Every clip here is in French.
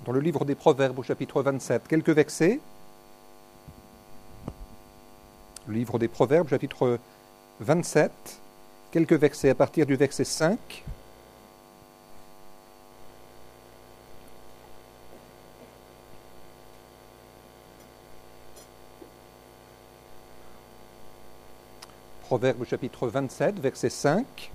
dans le livre des Proverbes au chapitre 27, quelques versets. Le livre des Proverbes, chapitre 27, quelques versets à partir du verset 5. Proverbes chapitre 27, verset 5.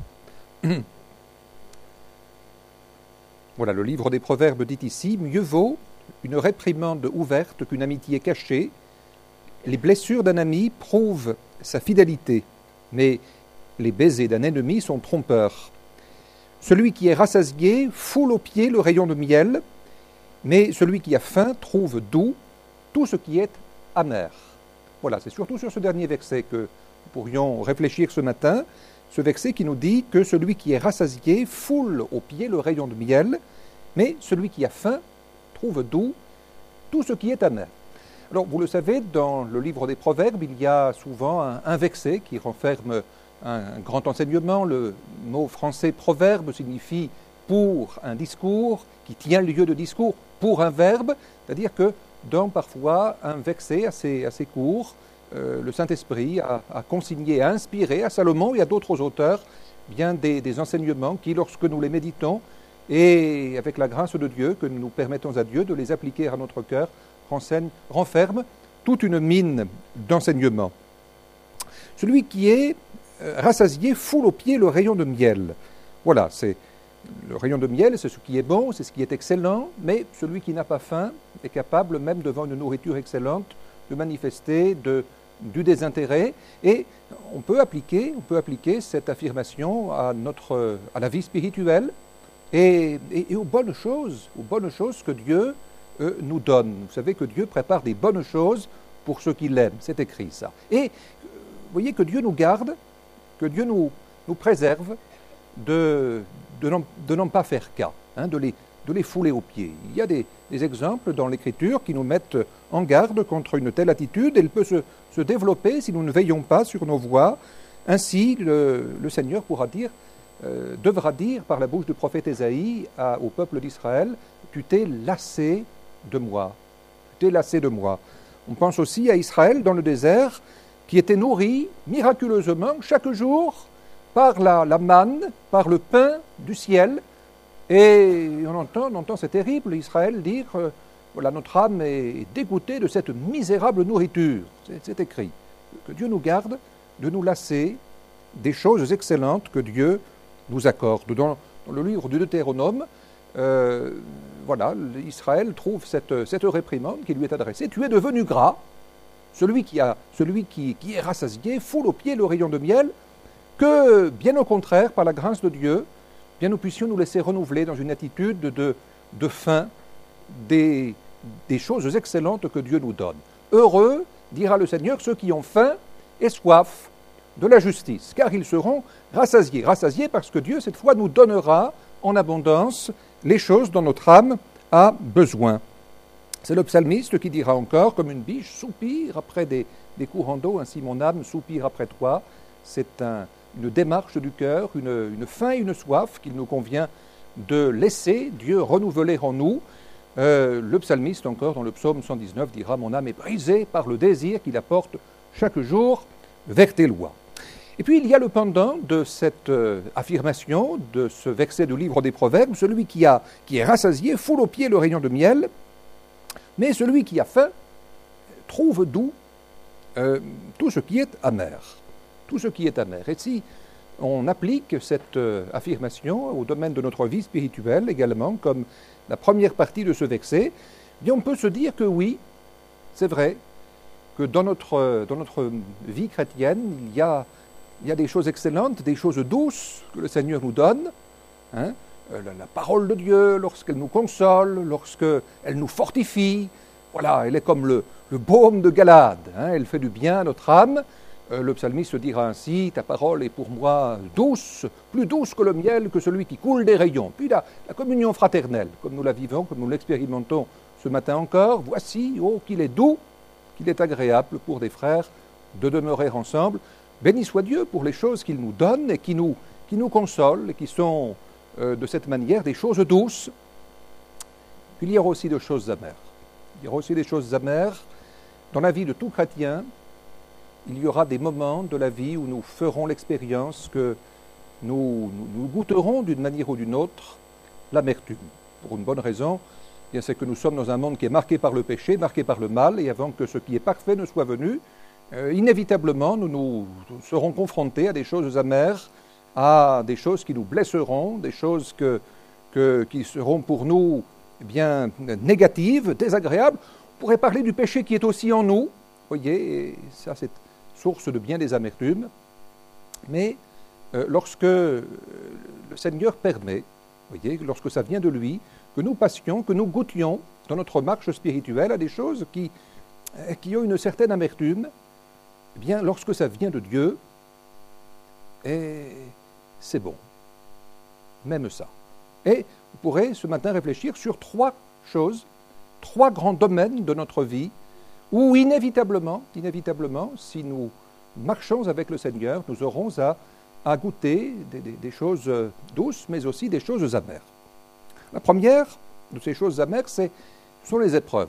Voilà, le livre des Proverbes dit ici « Mieux vaut une réprimande ouverte qu'une amitié cachée. Les blessures d'un ami prouvent sa fidélité, mais les baisers d'un ennemi sont trompeurs. Celui qui est rassasié foule aux pieds le rayon de miel, mais celui qui a faim trouve doux tout ce qui est amer. » Voilà, c'est surtout sur ce dernier verset que nous pourrions réfléchir ce matin, ce verset qui nous dit que celui qui est rassasié foule aux pieds le rayon de miel, mais celui qui a faim trouve doux tout ce qui est amer. Alors, vous le savez, dans le livre des Proverbes, il y a souvent un verset qui renferme un grand enseignement. Le mot français proverbe signifie pour un discours, qui tient lieu de discours, pour un verbe, c'est-à-dire que dans parfois un verset assez court, le Saint-Esprit a consigné, a inspiré à Salomon et à d'autres auteurs bien des enseignements qui, lorsque nous les méditons, et avec la grâce de Dieu, que nous permettons à Dieu de les appliquer à notre cœur, renferment toute une mine d'enseignements. Celui qui est rassasié foule aux pieds le rayon de miel. Voilà, c'est le rayon de miel, c'est ce qui est bon, c'est ce qui est excellent, mais celui qui n'a pas faim est capable, même devant une nourriture excellente, de manifester du désintérêt. Et on peut appliquer cette affirmation à la vie spirituelle et aux bonnes choses que Dieu nous donne. Vous savez que Dieu prépare des bonnes choses pour ceux qui l'aiment, c'est écrit ça. Et vous voyez que Dieu nous garde, que Dieu nous préserve de n'en pas faire cas, de les fouler aux pieds. Il y a des exemples dans l'Écriture qui nous mettent en garde contre une telle attitude. Elle peut se développer si nous ne veillons pas sur nos voies. Ainsi, le Seigneur devra dire par la bouche du prophète Ésaïe au peuple d'Israël, « Tu t'es lassé de moi. Tu t'es lassé de moi. » On pense aussi à Israël dans le désert, qui était nourri miraculeusement chaque jour par la manne, par le pain du ciel. Et on entend, c'est terrible, Israël dire voilà, notre âme est dégoûtée de cette misérable nourriture. C'est écrit. Que Dieu nous garde de nous lasser des choses excellentes que Dieu nous accorde. Dans le livre du Deutéronome, voilà, Israël trouve cette réprimande qui lui est adressée. Tu es devenu gras. Celui qui est rassasié foule aux pieds le rayon de miel, que, bien au contraire, par la grâce de Dieu, bien nous puissions nous laisser renouveler dans une attitude de faim des choses excellentes que Dieu nous donne. Heureux, dira le Seigneur, ceux qui ont faim et soif de la justice, car ils seront rassasiés. Rassasiés parce que Dieu, cette fois, nous donnera en abondance les choses dont notre âme a besoin. C'est le psalmiste qui dira encore, comme une biche soupire après des courants d'eau, ainsi mon âme soupire après toi. C'est une démarche du cœur, une faim et une soif qu'il nous convient de laisser Dieu renouveler en nous. Le psalmiste encore, dans le psaume 119, dira « Mon âme est brisée par le désir qu'il apporte chaque jour vers tes lois ». Et puis il y a le pendant de cette affirmation, de ce verset du livre des Proverbes, celui qui est rassasié foule aux pieds le rayon de miel, mais celui qui a faim trouve doux tout ce qui est amer. Tout ce qui est amer. Et si on applique cette affirmation au domaine de notre vie spirituelle également, comme la première partie de ce verset, eh bien on peut se dire que oui, c'est vrai, que dans notre vie chrétienne, il y a des choses excellentes, des choses douces que le Seigneur nous donne. La parole de Dieu, lorsqu'elle nous console, lorsqu'elle nous fortifie, voilà, elle est comme le baume de Galade, elle fait du bien à notre âme. Le psalmiste dira ainsi, ta parole est pour moi douce, plus douce que le miel, que celui qui coule des rayons. Puis la communion fraternelle, comme nous la vivons, comme nous l'expérimentons ce matin encore, voici, oh, qu'il est doux, qu'il est agréable pour des frères de demeurer ensemble. Béni soit Dieu pour les choses qu'il nous donne et qui nous consolent et qui sont de cette manière des choses douces. qu'il y aura aussi des choses amères. Il y aura aussi des choses amères. Dans la vie de tout chrétien, il y aura des moments de la vie où nous ferons l'expérience que nous goûterons d'une manière ou d'une autre l'amertume. Pour une bonne raison, bien c'est que nous sommes dans un monde qui est marqué par le péché, marqué par le mal, et avant que ce qui est parfait ne soit venu, inévitablement nous serons confrontés à des choses amères, à des choses qui nous blesseront, des choses qui seront pour nous bien négatives, désagréables. On pourrait parler du péché qui est aussi en nous, voyez, et ça c'est source de bien des amertumes. Mais lorsque le Seigneur permet, voyez, lorsque ça vient de lui, que nous passions, que nous goûtions dans notre marche spirituelle à des choses qui ont une certaine amertume, eh bien, lorsque ça vient de Dieu, c'est bon. Même ça. Et vous pourrez ce matin réfléchir sur 3 choses, 3 grands domaines de notre vie où inévitablement, si nous marchons avec le Seigneur, nous aurons à goûter des choses douces, mais aussi des choses amères. La première de ces choses amères, ce sont les épreuves.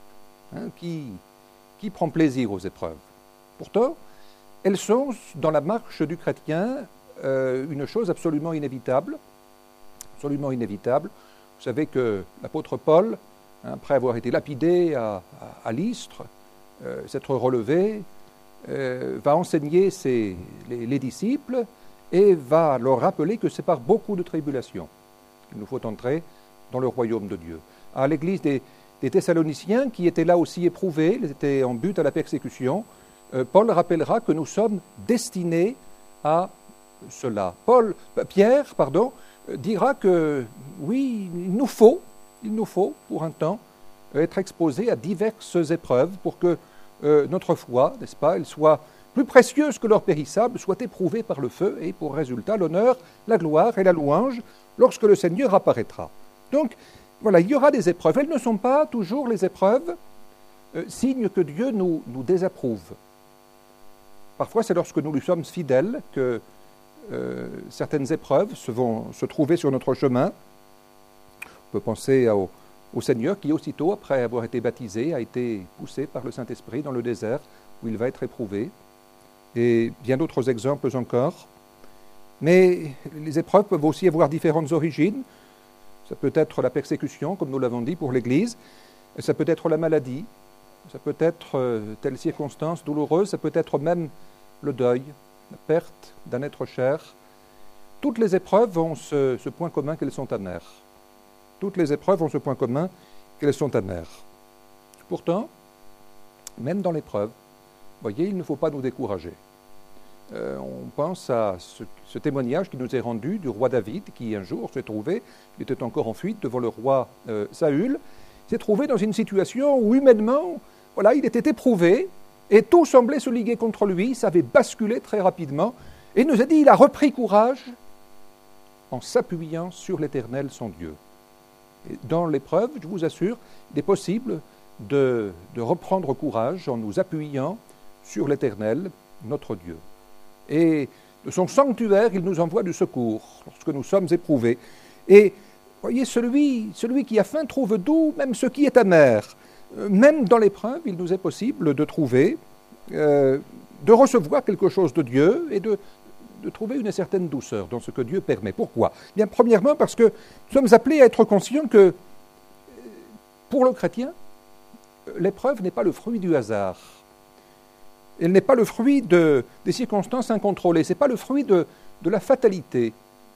Qui prend plaisir aux épreuves? Pourtant, elles sont, dans la marche du chrétien, une chose absolument inévitable. Absolument inévitable. Vous savez que l'apôtre Paul, après avoir été lapidé à Lystre, s'être relevé, va enseigner les disciples et va leur rappeler que c'est par beaucoup de tribulations qu'il nous faut entrer dans le royaume de Dieu. À l'église des Thessaloniciens, qui étaient là aussi éprouvés, ils étaient en but à la persécution, Paul rappellera que nous sommes destinés à cela. Pierre dira que oui, il nous faut pour un temps être exposés à diverses épreuves pour que notre foi, n'est-ce pas, elle soit plus précieuse que l'or périssable, soit éprouvée par le feu et pour résultat l'honneur, la gloire et la louange lorsque le Seigneur apparaîtra. Donc, voilà, il y aura des épreuves. Elles ne sont pas toujours les épreuves signe que Dieu nous désapprouve. Parfois, c'est lorsque nous lui sommes fidèles que certaines épreuves vont se trouver sur notre chemin. On peut penser au Seigneur qui, aussitôt après avoir été baptisé, a été poussé par le Saint-Esprit dans le désert où il va être éprouvé. Et bien d'autres exemples encore. Mais les épreuves peuvent aussi avoir différentes origines. Ça peut être la persécution, comme nous l'avons dit, pour l'Église. Ça peut être la maladie. Ça peut être telle circonstance douloureuse. Ça peut être même le deuil, la perte d'un être cher. Toutes les épreuves ont ce point commun qu'elles sont amères. Toutes les épreuves ont ce point commun qu'elles sont amères. Pourtant, même dans l'épreuve, voyez, il ne faut pas nous décourager. On pense à ce témoignage qui nous est rendu du roi David, qui un jour s'est trouvé, il était encore en fuite devant le roi Saül, s'est trouvé dans une situation où humainement, voilà, il était éprouvé, et tout semblait se liguer contre lui, ça avait basculé très rapidement, et il nous a dit, il a repris courage en s'appuyant sur l'Éternel, son Dieu. Et dans l'épreuve, je vous assure, il est possible de reprendre courage en nous appuyant sur l'Éternel, notre Dieu. Et de son sanctuaire, il nous envoie du secours lorsque nous sommes éprouvés. Et voyez, celui qui a faim trouve doux même ce qui est amer. Même dans l'épreuve, il nous est possible de trouver, de recevoir quelque chose de Dieu et de trouver une certaine douceur dans ce que Dieu permet. Pourquoi? Bien, premièrement, parce que nous sommes appelés à être conscients que, pour le chrétien, l'épreuve n'est pas le fruit du hasard. Elle n'est pas le fruit des circonstances incontrôlées. Ce n'est pas le fruit de la fatalité.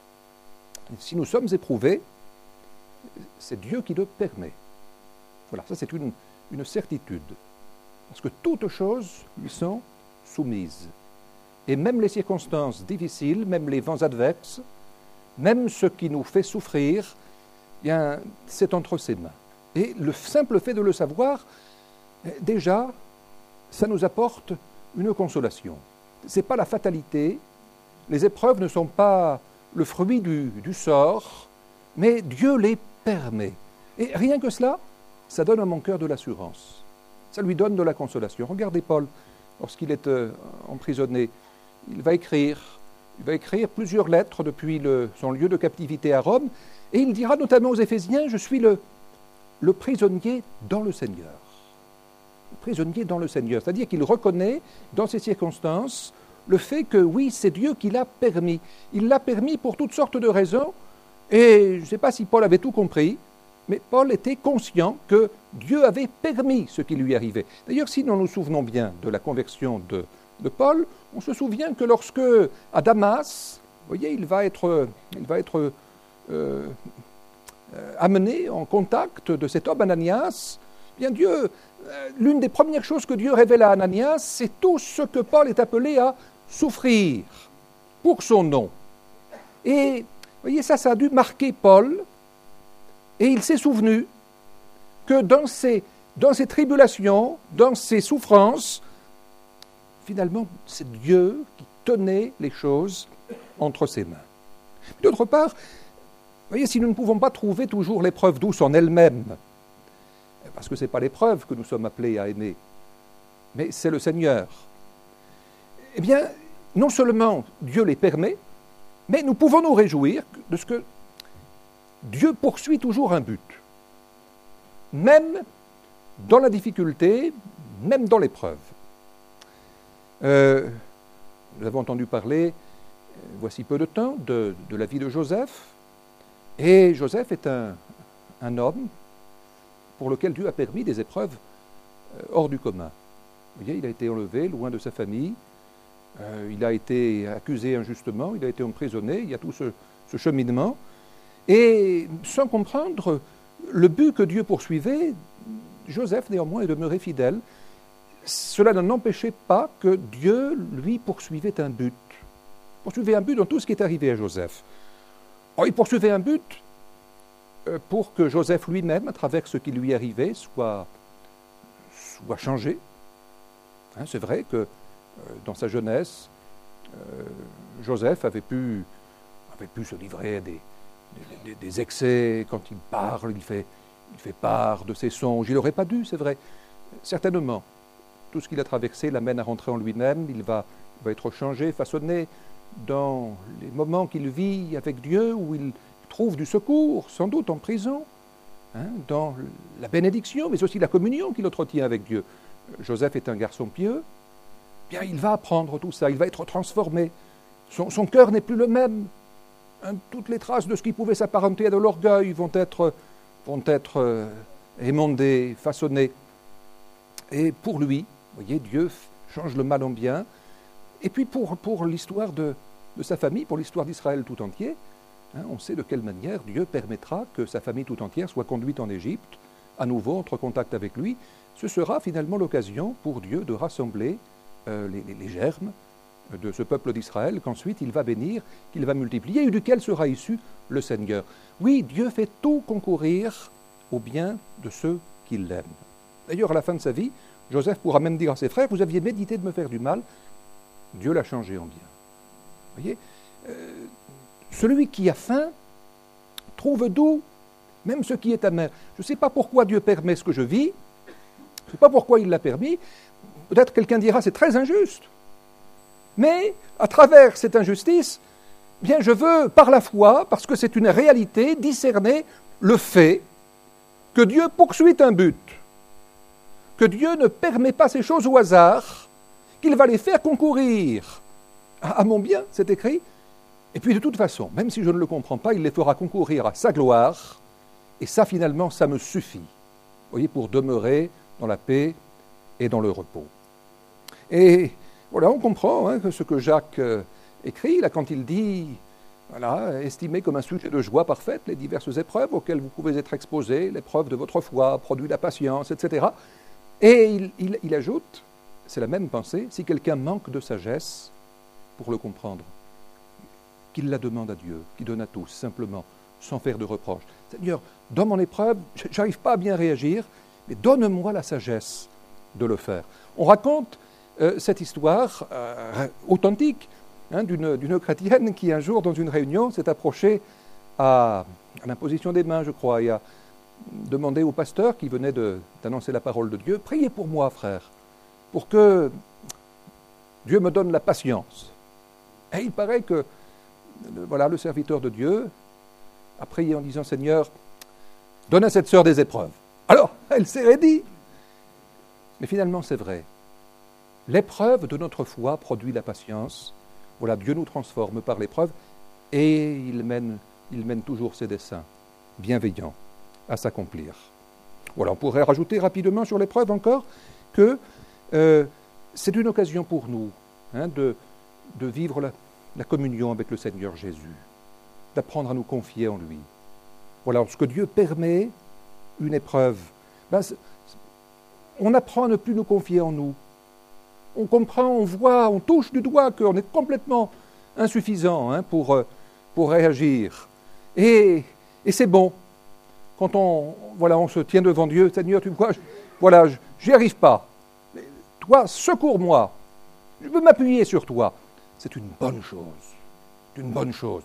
Si nous sommes éprouvés, c'est Dieu qui le permet. Voilà, ça c'est une certitude. Parce que toutes choses lui sont soumises. Et même les circonstances difficiles, même les vents adverses, même ce qui nous fait souffrir, bien, c'est entre ses mains. Et le simple fait de le savoir, déjà, ça nous apporte une consolation. Ce n'est pas la fatalité, les épreuves ne sont pas le fruit du sort, mais Dieu les permet. Et rien que cela, ça donne à mon cœur de l'assurance. Ça lui donne de la consolation. Regardez Paul, lorsqu'il est emprisonné, il va écrire plusieurs lettres depuis son lieu de captivité à Rome, et il dira notamment aux Éphésiens, je suis le le prisonnier dans le Seigneur. Le prisonnier dans le Seigneur, c'est-à-dire qu'il reconnaît dans ces circonstances le fait que oui, c'est Dieu qui l'a permis. Il l'a permis pour toutes sortes de raisons, et je ne sais pas si Paul avait tout compris, mais Paul était conscient que Dieu avait permis ce qui lui arrivait. D'ailleurs, si nous nous souvenons bien de la conversion de Paul, on se souvient que lorsque, à Damas, vous voyez, il va être amené en contact de cet homme Ananias, bien Dieu, l'une des premières choses que Dieu révèle à Ananias, c'est tout ce que Paul est appelé à souffrir pour son nom. Et vous voyez, ça a dû marquer Paul, et il s'est souvenu que dans ses tribulations, dans ses souffrances, finalement, c'est Dieu qui tenait les choses entre ses mains. D'autre part, vous voyez, si nous ne pouvons pas trouver toujours l'épreuve douce en elle-même, parce que ce n'est pas l'épreuve que nous sommes appelés à aimer, mais c'est le Seigneur, eh bien, non seulement Dieu les permet, mais nous pouvons nous réjouir de ce que Dieu poursuit toujours un but. Même dans la difficulté, même dans l'épreuve. Nous avons entendu parler, voici peu de temps, de la vie de Joseph. Et Joseph est un homme pour lequel Dieu a permis des épreuves hors du commun. Vous voyez, il a été enlevé loin de sa famille, il a été accusé injustement, il a été emprisonné, il y a tout ce cheminement. Et sans comprendre le but que Dieu poursuivait, Joseph néanmoins est demeuré fidèle. Cela n'en empêchait pas que Dieu, lui, poursuivait un but. Poursuivait un but dans tout ce qui est arrivé à Joseph. Or, il poursuivait un but pour que Joseph lui-même, à travers ce qui lui arrivait, soit changé. Hein, c'est vrai que dans sa jeunesse, Joseph avait pu se livrer à des excès. Quand il parle, il fait part de ses songes. Il n'aurait pas dû, c'est vrai. Certainement, tout ce qu'il a traversé l'amène à rentrer en lui-même. Il va être changé, façonné dans les moments qu'il vit avec Dieu, où il trouve du secours, sans doute en prison, hein, dans la bénédiction, mais aussi la communion qu'il entretient avec Dieu. Joseph est un garçon pieux. Bien, il va apprendre tout ça, il va être transformé. Son cœur n'est plus le même. Hein, toutes les traces de ce qui pouvait s'apparenter à de l'orgueil vont être émondées, façonnées. Et pour lui, vous voyez, Dieu change le mal en bien. Et puis pour l'histoire de sa famille, pour l'histoire d'Israël tout entier, hein, on sait de quelle manière Dieu permettra que sa famille tout entière soit conduite en Égypte, à nouveau entre contact avec lui. Ce sera finalement l'occasion pour Dieu de rassembler les germes de ce peuple d'Israël, qu'ensuite il va bénir, qu'il va multiplier, et duquel sera issu le Seigneur. Oui, Dieu fait tout concourir au bien de ceux qui l'aiment. D'ailleurs, à la fin de sa vie, Joseph pourra même dire à ses frères, vous aviez médité de me faire du mal, Dieu l'a changé en bien. Vous voyez, celui qui a faim trouve doux même ce qui est amer. Je ne sais pas pourquoi Dieu permet ce que je vis, je ne sais pas pourquoi il l'a permis. Peut-être quelqu'un dira, c'est très injuste. Mais, à travers cette injustice, bien, je veux, par la foi, parce que c'est une réalité, discerner le fait que Dieu poursuit un but, que Dieu ne permet pas ces choses au hasard, qu'il va les faire concourir à mon bien, c'est écrit. Et puis, de toute façon, même si je ne le comprends pas, il les fera concourir à sa gloire, et ça, finalement, ça me suffit, vous voyez, pour demeurer dans la paix et dans le repos. Et voilà, on comprend hein, que ce que Jacques écrit, là, quand il dit, voilà, estimez comme un sujet de joie parfaite les diverses épreuves auxquelles vous pouvez être exposés, l'épreuve de votre foi produit la patience, etc. Et il ajoute, c'est la même pensée, si quelqu'un manque de sagesse pour le comprendre, qu'il la demande à Dieu, qu'il donne à tous, simplement, sans faire de reproches. Seigneur, dans mon épreuve, je n'arrive pas à bien réagir, mais donne-moi la sagesse de le faire. On raconte cette histoire authentique hein, d'une chrétienne qui un jour dans une réunion s'est approchée à l'imposition des mains, je crois, et a demandé au pasteur qui venait d'annoncer la parole de Dieu, priez pour moi, frère, pour que Dieu me donne la patience. Et il paraît que voilà, le serviteur de Dieu a prié en disant, Seigneur, donne à cette sœur des épreuves. elle s'est raidie. Mais finalement, c'est vrai. L'épreuve de notre foi produit la patience. Voilà, Dieu nous transforme par l'épreuve et il mène toujours ses desseins bienveillants à s'accomplir. Voilà, on pourrait rajouter rapidement sur l'épreuve encore que c'est une occasion pour nous de vivre la communion avec le Seigneur Jésus, d'apprendre à nous confier en lui. Voilà, lorsque Dieu permet une épreuve, on apprend à ne plus nous confier en nous. On comprend, on voit, on touche du doigt qu'on est complètement insuffisant pour réagir. Et c'est bon. Quand on se tient devant Dieu, Seigneur, tu vois, j'y arrive pas. Mais toi, secours-moi. Je veux m'appuyer sur toi. C'est une bonne chose. C'est une bonne chose.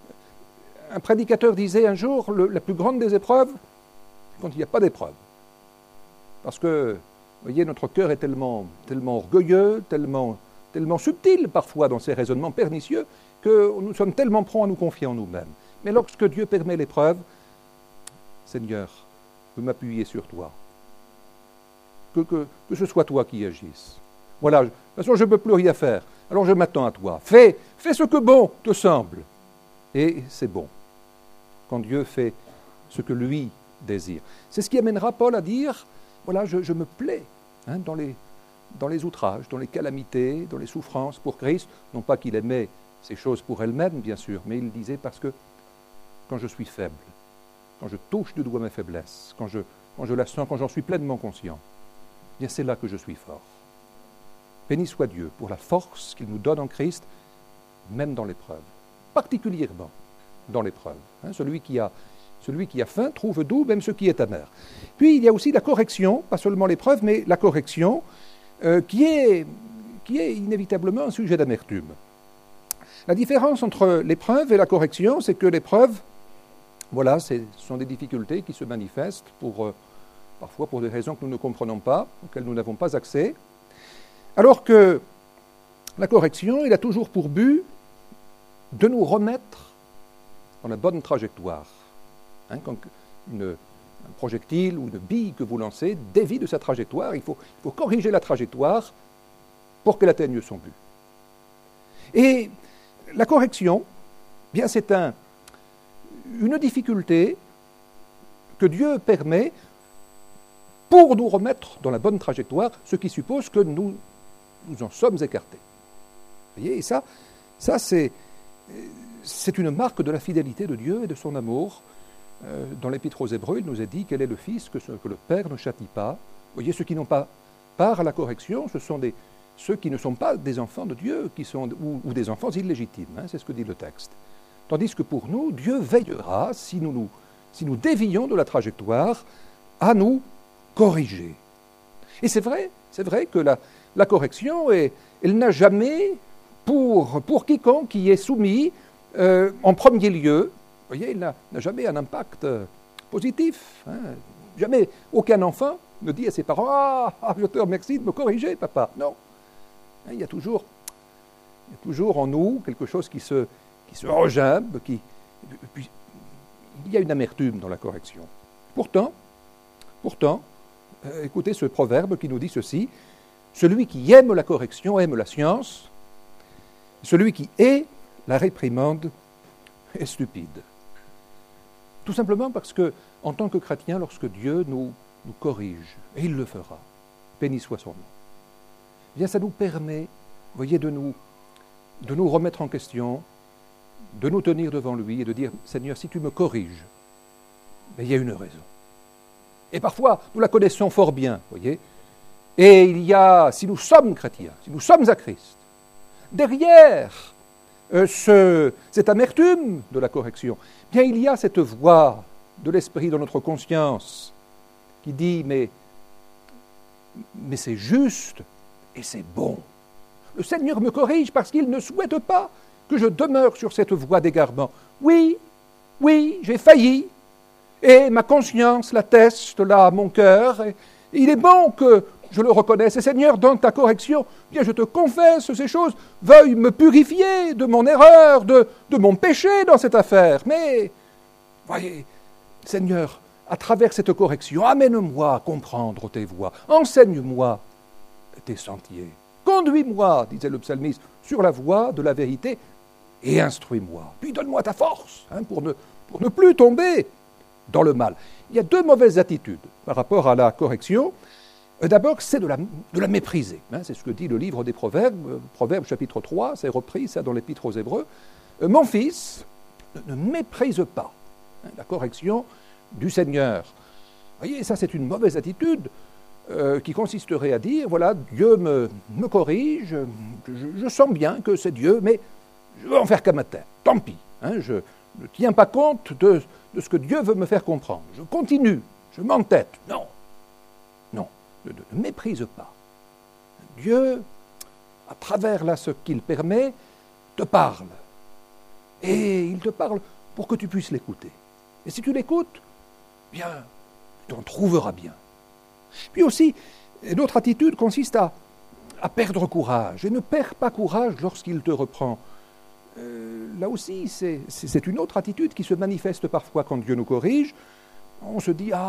Un prédicateur disait un jour, la plus grande des épreuves, c'est quand il n'y a pas d'épreuve. Parce que, vous voyez, notre cœur est tellement orgueilleux, tellement subtil parfois dans ses raisonnements pernicieux, que nous sommes tellement prompts à nous confier en nous-mêmes. Mais lorsque Dieu permet l'épreuve, Seigneur, je veux m'appuyer sur toi. Que ce soit toi qui agisses. Voilà, de toute façon, je ne peux plus rien faire. Alors je m'attends à toi. Fais ce que bon te semble. Et c'est bon. Quand Dieu fait ce que lui désire. C'est ce qui amènera Paul à dire, voilà, je me plais dans les outrages, dans les calamités, dans les souffrances pour Christ. Non pas qu'il aimait ces choses pour elles-mêmes, bien sûr, mais il disait parce que quand je suis faible, quand je touche du doigt mes faiblesses, quand je la sens, quand j'en suis pleinement conscient, bien c'est là que je suis fort. Béni soit Dieu pour la force qu'il nous donne en Christ, même dans l'épreuve, particulièrement dans l'épreuve. Celui qui a faim trouve doux même ce qui est amer. Puis il y a aussi la correction, pas seulement l'épreuve, mais la correction qui est inévitablement un sujet d'amertume. La différence entre l'épreuve et la correction, c'est que l'épreuve, voilà, ce sont des difficultés qui se manifestent parfois pour des raisons que nous ne comprenons pas, auxquelles nous n'avons pas accès, alors que la correction, il a toujours pour but de nous remettre dans la bonne trajectoire. Quand un projectile ou une bille que vous lancez dévie de sa trajectoire, il faut corriger la trajectoire pour qu'elle atteigne son but. Et la correction, bien c'est une difficulté que Dieu permet pour nous remettre dans la bonne trajectoire, ce qui suppose que nous en sommes écartés. Vous voyez, et ça c'est une marque de la fidélité de Dieu et de son amour. Dans l'Épître aux Hébreux, il nous est dit quel est le Fils que le Père ne châtie pas. Vous voyez, ceux qui n'ont pas part à la correction, ce sont ceux qui ne sont pas des enfants de Dieu, ou des enfants illégitimes, c'est ce que dit le texte. Tandis que pour nous, Dieu veillera, si nous dévions de la trajectoire, à nous corriger. Et c'est vrai que la correction, elle n'a jamais, pour quiconque qui est soumis, en premier lieu, vous voyez, il n'a jamais un impact positif. Jamais aucun enfant ne dit à ses parents « Ah, je te remercie de me corriger, papa ». Non. Il y a toujours en nous quelque chose qui se regimbe, puis il y a une amertume dans la correction. Pourtant, écoutez ce proverbe qui nous dit ceci, « Celui qui aime la correction aime la science, celui qui hait la réprimande est stupide. » Tout simplement parce que, en tant que chrétien, lorsque Dieu nous corrige, et il le fera, béni soit son nom, bien ça nous permet, vous voyez, de nous remettre en question, de nous tenir devant lui et de dire, Seigneur, si tu me corriges, mais il y a une raison. Et parfois, nous la connaissons fort bien, voyez. Et il y a, si nous sommes chrétiens, si nous sommes à Christ, derrière cette amertume de la correction, bien il y a cette voix de l'esprit dans notre conscience qui dit, mais c'est juste et c'est bon. Le Seigneur me corrige parce qu'il ne souhaite pas que je demeure sur cette voie d'égarement. Oui, j'ai failli, et ma conscience l'atteste là à mon cœur, et il est bon que je le reconnaisse. Et Seigneur, dans ta correction, bien je te confesse ces choses, veuille me purifier de mon erreur, de mon péché dans cette affaire. Mais, voyez, Seigneur, à travers cette correction, amène-moi à comprendre tes voies, enseigne-moi tes sentiers, conduis-moi, disait le psalmiste, sur la voie de la vérité et instruis-moi. Puis donne-moi ta force pour ne plus tomber dans le mal. Il y a deux mauvaises attitudes par rapport à la correction. D'abord, c'est de la mépriser. C'est ce que dit le livre des Proverbes, Proverbes chapitre 3, c'est repris ça dans l'Épître aux Hébreux. Mon fils, ne méprise pas la correction du Seigneur. Vous voyez, ça c'est une mauvaise attitude qui consisterait à dire, voilà, Dieu me corrige, je sens bien que c'est Dieu, mais je veux en faire qu'à ma tête, tant pis. Je ne tiens pas compte de ce que Dieu veut me faire comprendre. Je continue, je m'entête. Non, ne méprise pas. Dieu, à travers là ce qu'il permet, te parle. Et il te parle pour que tu puisses l'écouter. Et si tu l'écoutes, bien, tu en trouveras bien. Puis aussi, notre attitude consiste à perdre courage. Et ne perds pas courage lorsqu'il te reprend. Là aussi, c'est une autre attitude qui se manifeste parfois quand Dieu nous corrige. On se dit,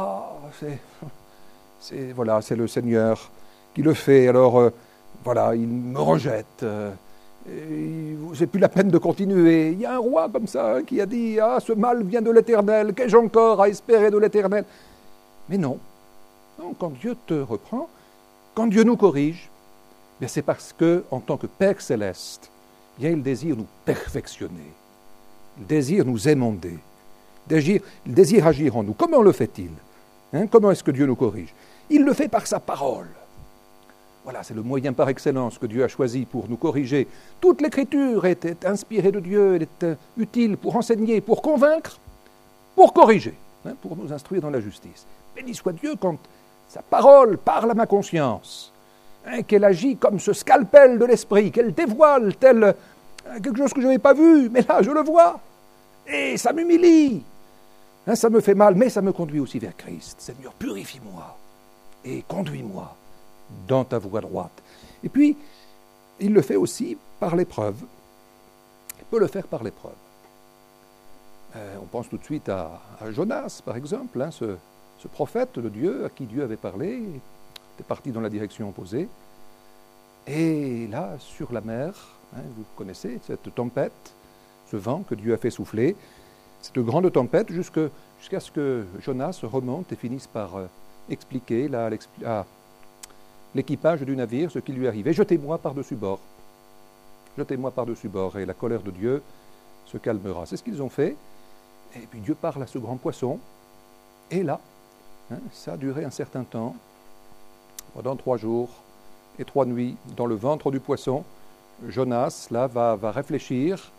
c'est le Seigneur qui le fait, alors il me rejette. C'est plus la peine de continuer. Il y a un roi comme ça qui a dit, ce mal vient de l'Éternel, qu'ai-je encore à espérer de l'Éternel? Mais non, quand Dieu te reprend, quand Dieu nous corrige, bien c'est parce que, en tant que Père céleste, bien il désire nous perfectionner, il désire nous émonder, il désire agir en nous. Comment le fait-il? Comment est-ce que Dieu nous corrige? Il le fait par sa parole. Voilà, c'est le moyen par excellence que Dieu a choisi pour nous corriger. Toute l'Écriture était inspirée de Dieu, elle est utile pour enseigner, pour convaincre, pour corriger, pour nous instruire dans la justice. Béni soit Dieu quand sa parole parle à ma conscience, qu'elle agit comme ce scalpel de l'esprit, qu'elle dévoile tel quelque chose que je n'avais pas vu, mais là je le vois, et ça m'humilie. Ça me fait mal, mais ça me conduit aussi vers Christ. Seigneur, purifie-moi et conduis-moi dans ta voie droite. Et puis, il le fait aussi par l'épreuve. Il peut le faire par l'épreuve. On pense tout de suite à Jonas, par exemple, ce prophète de Dieu à qui Dieu avait parlé, il était parti dans la direction opposée. Et là, sur la mer, vous connaissez cette tempête, ce vent que Dieu a fait souffler, cette grande tempête jusqu'à ce que Jonas remonte et finisse par expliquer à l'équipage du navire ce qui lui arrivait. Jetez-moi par-dessus bord. Jetez-moi par-dessus bord et la colère de Dieu se calmera. C'est ce qu'ils ont fait. Et puis Dieu parle à ce grand poisson. Et là, ça a duré un certain temps, pendant 3 jours et 3 nuits, dans le ventre du poisson. Jonas, là, va réfléchir.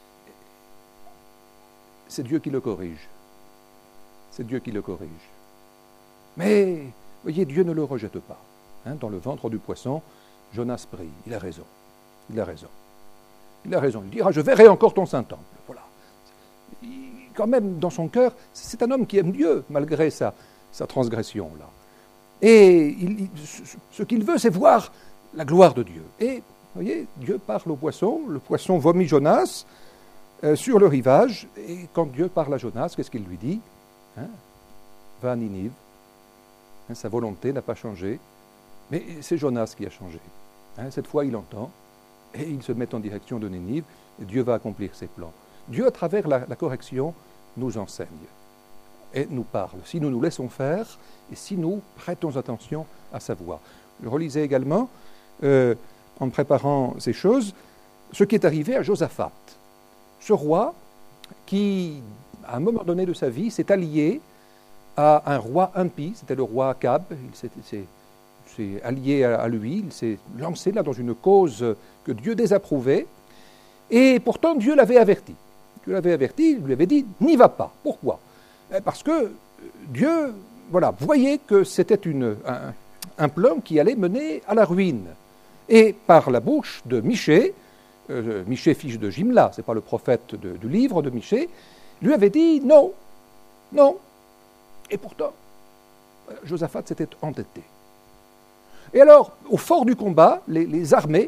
C'est Dieu qui le corrige. C'est Dieu qui le corrige. Mais, voyez, Dieu ne le rejette pas. Dans le ventre du poisson, Jonas prie. Il a raison. Il a raison. Il a raison. Il dira, je verrai encore ton Saint-Temple. Voilà. Quand même, dans son cœur, c'est un homme qui aime Dieu, malgré sa transgression, là. Et ce qu'il veut, c'est voir la gloire de Dieu. Et, voyez, Dieu parle au poisson. Le poisson vomit Jonas sur le rivage. Et quand Dieu parle à Jonas, qu'est-ce qu'il lui dit? Va à Ninive. Sa volonté n'a pas changé. Mais c'est Jonas qui a changé. Cette fois, il entend, et il se met en direction de Ninive, et Dieu va accomplir ses plans. Dieu, à travers la correction, nous enseigne et nous parle, si nous nous laissons faire, et si nous prêtons attention à sa voix. Je relisais également, en préparant ces choses, ce qui est arrivé à Josaphat. Ce roi qui, à un moment donné de sa vie, s'est allié à un roi impie, c'était le roi Akab, il s'est allié à lui, il s'est lancé là dans une cause que Dieu désapprouvait, et pourtant Dieu l'avait averti. Dieu l'avait averti, il lui avait dit, n'y va pas. Pourquoi? Parce que Dieu, voyait que c'était un plan qui allait mener à la ruine. Et par la bouche de Michée, Michée fils de Jimla, ce n'est pas le prophète du livre de Michée, lui avait dit non, non. Et pourtant, Josaphat s'était entêté. Et alors, au fort du combat, les armées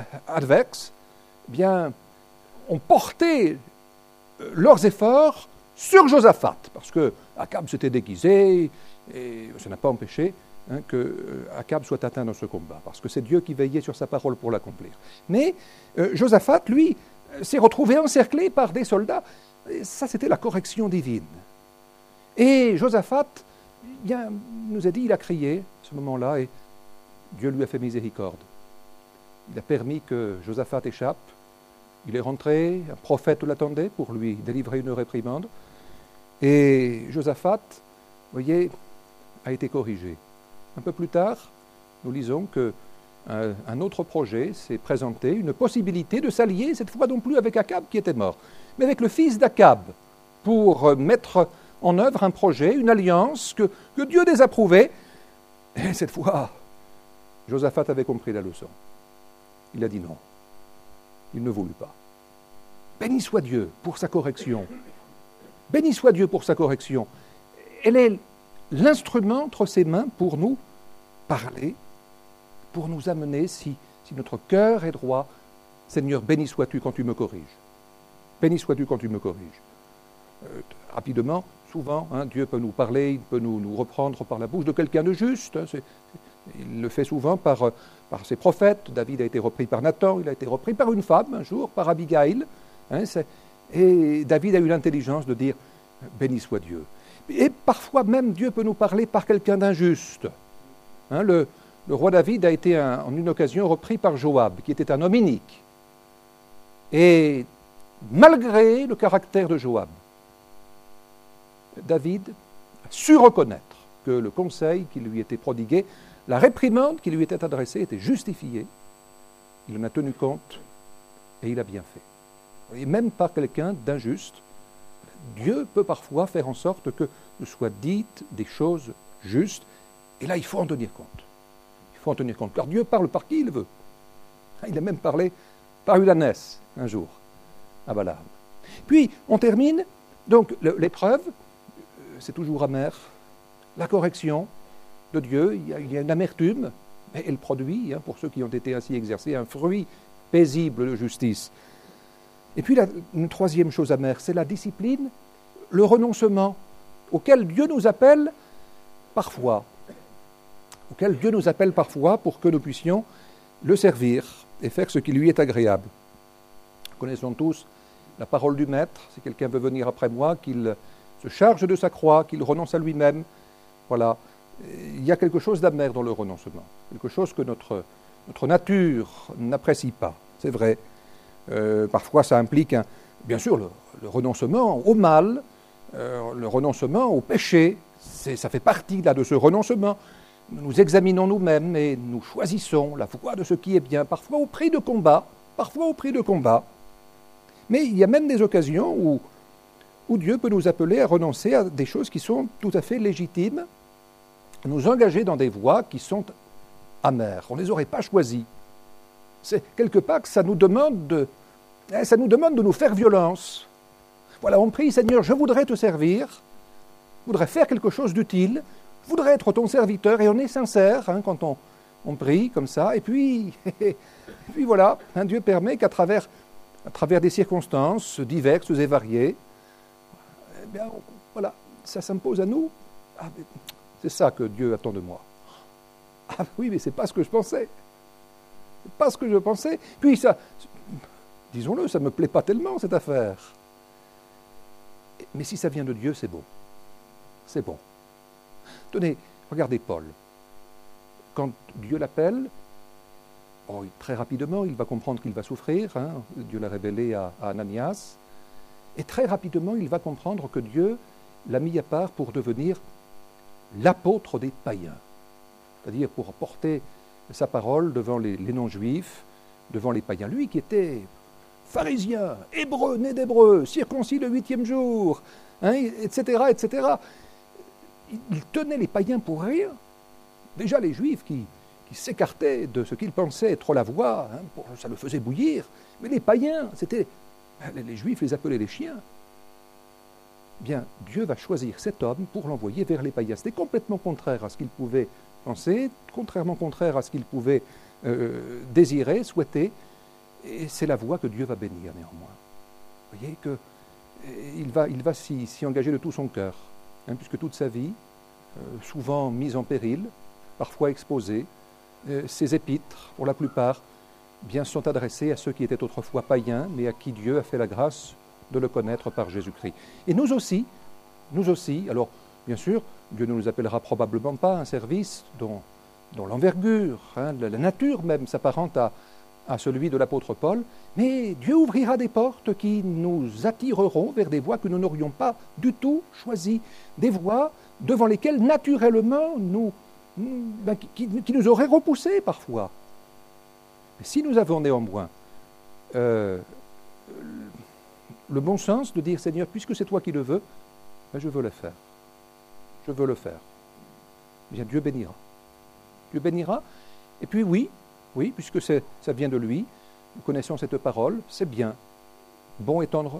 adverses ont porté leurs efforts sur Josaphat, parce que Akab s'était déguisé, et ça n'a pas empêché que Akab soit atteint dans ce combat, parce que c'est Dieu qui veillait sur sa parole pour l'accomplir. Mais Josaphat, lui, s'est retrouvé encerclé par des soldats. Et ça, c'était la correction divine. Et Josaphat, nous a dit, il a crié à ce moment-là, et Dieu lui a fait miséricorde. Il a permis que Josaphat échappe. Il est rentré, un prophète l'attendait pour lui délivrer une réprimande. Et Josaphat, vous voyez, a été corrigé. Un peu plus tard, nous lisons qu'un autre projet s'est présenté, une possibilité de s'allier, cette fois non plus avec Akab qui était mort, mais avec le fils d'Akab, pour mettre en œuvre un projet, une alliance que Dieu désapprouvait. Et cette fois, Josaphat avait compris la leçon. Il a dit non. Il ne voulut pas. Béni soit Dieu pour sa correction. Béni soit Dieu pour sa correction. Elle est l'instrument entre ses mains pour nous parler, pour nous amener, si notre cœur est droit, Seigneur, béni sois-tu quand tu me corriges. Béni sois-tu quand tu me corriges. Rapidement, souvent, Dieu peut nous parler, il peut nous reprendre par la bouche de quelqu'un de juste. Il le fait souvent par ses prophètes. David a été repris par Nathan, il a été repris par une femme un jour, par Abigail. Et David a eu l'intelligence de dire « Béni soit Dieu ». Et parfois même, Dieu peut nous parler par quelqu'un d'injuste. Le roi David a été en une occasion repris par Joab, qui était un homme inique. Et malgré le caractère de Joab, David a su reconnaître que le conseil qui lui était prodigué, la réprimande qui lui était adressée était justifiée. Il en a tenu compte et il a bien fait. Et même par quelqu'un d'injuste, Dieu peut parfois faire en sorte que nous soient dites des choses justes. Et là, il faut en tenir compte. Il faut en tenir compte, car Dieu parle par qui il veut. Il a même parlé par Ulanès un jour, à Balaam. Puis, on termine, donc l'épreuve, c'est toujours amer. La correction de Dieu, il y a une amertume, mais elle produit, pour ceux qui ont été ainsi exercés, un fruit paisible de justice. Et puis, une troisième chose amère, c'est la discipline, le renoncement, auquel Dieu nous appelle parfois. Auquel Dieu nous appelle parfois pour que nous puissions le servir et faire ce qui lui est agréable. Nous connaissons tous la parole du Maître. Si quelqu'un veut venir après moi, qu'il se charge de sa croix, qu'il renonce à lui-même. Voilà. Il y a quelque chose d'amer dans le renoncement. Quelque chose que notre nature n'apprécie pas. C'est vrai. Parfois, ça implique, bien sûr, le renoncement au mal, le renoncement au péché. Ça fait partie là de ce renoncement. Nous examinons nous-mêmes et nous choisissons la voie de ce qui est bien, parfois au prix de combat, Mais il y a même des occasions où Dieu peut nous appeler à renoncer à des choses qui sont tout à fait légitimes, nous engager dans des voies qui sont amères. On ne les aurait pas choisies. C'est quelque part que ça nous demande de nous faire violence. Voilà, on prie, Seigneur, je voudrais te servir, je voudrais faire quelque chose d'utile, je voudrais être ton serviteur, et on est sincère quand on prie comme ça, et puis voilà, Dieu permet qu'à travers des circonstances diverses et variées, eh bien, voilà, ça s'impose à nous. C'est ça que Dieu attend de moi. Ah oui, mais c'est pas ce que je pensais. C'est pas ce que je pensais. Puis ça, disons-le, ça me plaît pas tellement, cette affaire. Mais si ça vient de Dieu, c'est bon. C'est bon. Tenez, regardez Paul. Quand Dieu l'appelle, très rapidement, il va comprendre qu'il va souffrir. Dieu l'a révélé à Ananias. Et très rapidement, il va comprendre que Dieu l'a mis à part pour devenir l'apôtre des païens. C'est-à-dire pour porter sa parole devant les non-juifs, devant les païens. Lui qui était pharisien, hébreu, né d'hébreu, circoncis le 8e jour, etc., etc. Il tenait les païens pour rien. Déjà les juifs qui s'écartaient de ce qu'ils pensaient être la voie, ça le faisait bouillir. Mais les païens, les juifs les appelaient les chiens. Bien, Dieu va choisir cet homme pour l'envoyer vers les païens. C'était complètement contraire à ce qu'il pouvait penser, contraire à ce qu'il pouvait désirer, souhaiter. Et c'est la voie que Dieu va bénir néanmoins. Vous voyez que il va s'y engager de tout son cœur, puisque toute sa vie, souvent mise en péril, parfois exposée, ses épîtres, pour la plupart, bien sont adressées à ceux qui étaient autrefois païens, mais à qui Dieu a fait la grâce de le connaître par Jésus-Christ. Et nous aussi, alors bien sûr, Dieu ne nous appellera probablement pas à un service dont l'envergure, la nature même s'apparente à celui de l'apôtre Paul, mais Dieu ouvrira des portes qui nous attireront vers des voies que nous n'aurions pas du tout choisies, des voies devant lesquelles naturellement qui nous auraient repoussés parfois. Mais si nous avons néanmoins le bon sens de dire, Seigneur, puisque c'est toi qui le veux, je veux le faire. Je veux le faire. Bien, Dieu bénira. Dieu bénira. Et puis oui, puisque ça vient de lui, nous connaissons cette parole, c'est bien. Bon et tendre,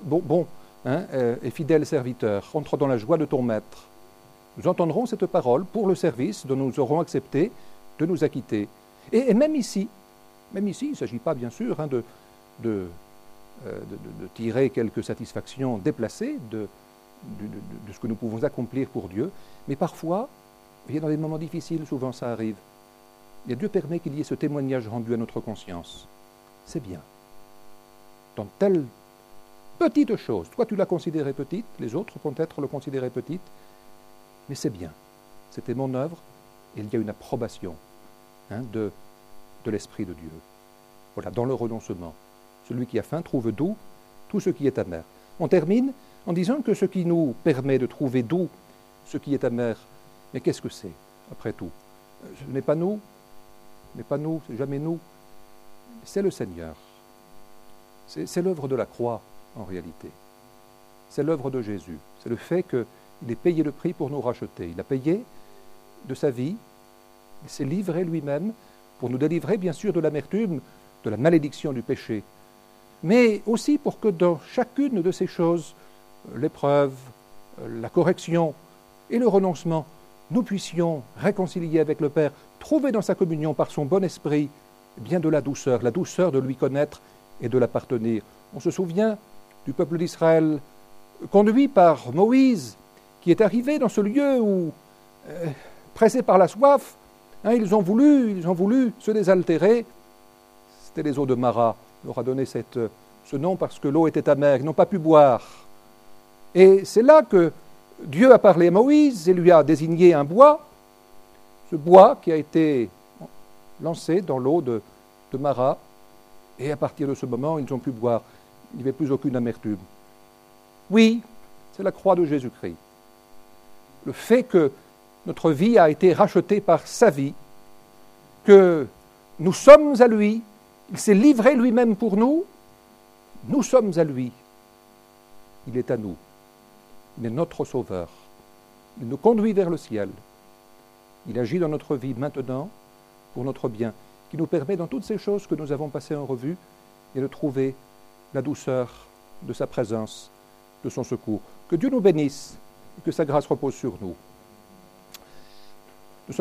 et fidèle serviteur, entre dans la joie de ton maître. Nous entendrons cette parole pour le service dont nous aurons accepté de nous acquitter. Et même ici, il ne s'agit pas bien sûr de tirer quelques satisfactions déplacées de ce que nous pouvons accomplir pour Dieu, mais parfois, dans des moments difficiles, souvent ça arrive, et Dieu permet qu'il y ait ce témoignage rendu à notre conscience. C'est bien. Dans telle petite chose, toi tu l'as considérée petite, les autres peut-être le considéraient petite, mais c'est bien. C'était mon œuvre, et il y a une approbation de l'Esprit de Dieu. Voilà, dans le renoncement. Celui qui a faim trouve doux tout ce qui est amer. On termine en disant que ce qui nous permet de trouver doux ce qui est amer, mais qu'est-ce que c'est, après tout? Ce n'est pas nous, c'est jamais nous, c'est le Seigneur. C'est l'œuvre de la croix, en réalité. C'est l'œuvre de Jésus. C'est le fait qu'il ait payé le prix pour nous racheter. Il a payé de sa vie, il s'est livré lui-même pour nous délivrer, bien sûr, de l'amertume, de la malédiction du péché, mais aussi pour que dans chacune de ces choses, l'épreuve, la correction et le renoncement, nous puissions réconcilier avec le Père, trouver dans sa communion par son bon esprit bien de la douceur de lui connaître et de l'appartenir. On se souvient du peuple d'Israël conduit par Moïse, qui est arrivé dans ce lieu où, pressés par la soif, ils ont voulu se désaltérer. C'était les eaux de Mara. On leur a donné ce nom parce que l'eau était amère. Ils n'ont pas pu boire. Et c'est là que Dieu a parlé à Moïse et lui a désigné un bois. Ce bois qui a été lancé dans l'eau de Mara. Et à partir de ce moment, ils ont pu boire. Il n'y avait plus aucune amertume. Oui, c'est la croix de Jésus-Christ. Le fait que notre vie a été rachetée par sa vie, que nous sommes à lui, il s'est livré lui-même pour nous, nous sommes à lui, il est à nous, il est notre sauveur, il nous conduit vers le ciel, il agit dans notre vie maintenant pour notre bien, qui nous permet dans toutes ces choses que nous avons passées en revue et de trouver la douceur de sa présence, de son secours. Que Dieu nous bénisse et que sa grâce repose sur nous.